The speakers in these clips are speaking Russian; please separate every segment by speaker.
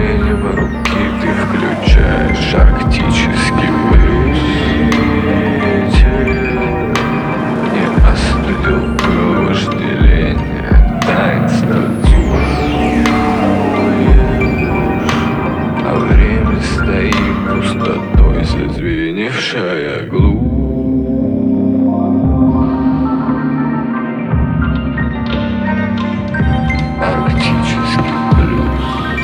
Speaker 1: левой руки ты включаешь арктический блюз. Ветер не остудил вожделение, таинство а время стоит пустотой, зазвеневшая глубь. Арктический блюз.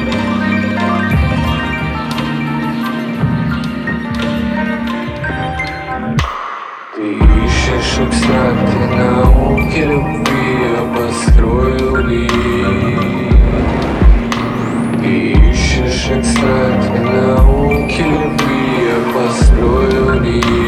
Speaker 1: Ты ищешь абстракты науки любви, я построил лик. Ты ищешь экстракты науки любви, я построил лик.